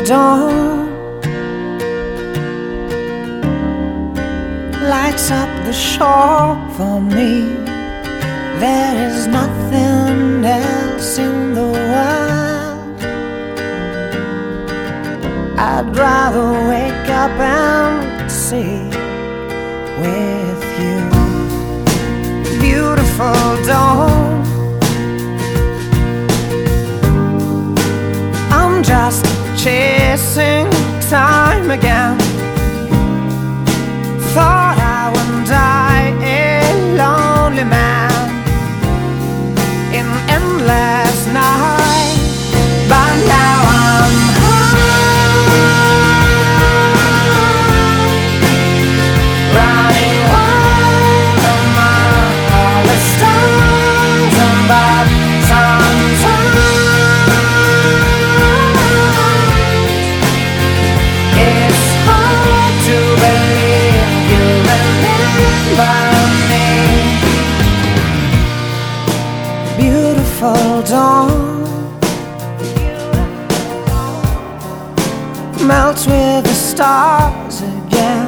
dawn lights up the shore for me. There is nothing else in the world. I'd rather wake up and see with you. Beautiful dawn, I'm just chasing time again. Thought I would die a lonely man in endless night, but now I'm high, running wild among all the stars above. Sometimes it's hard to believe you remember me. Beautiful dawn melts with the stars again.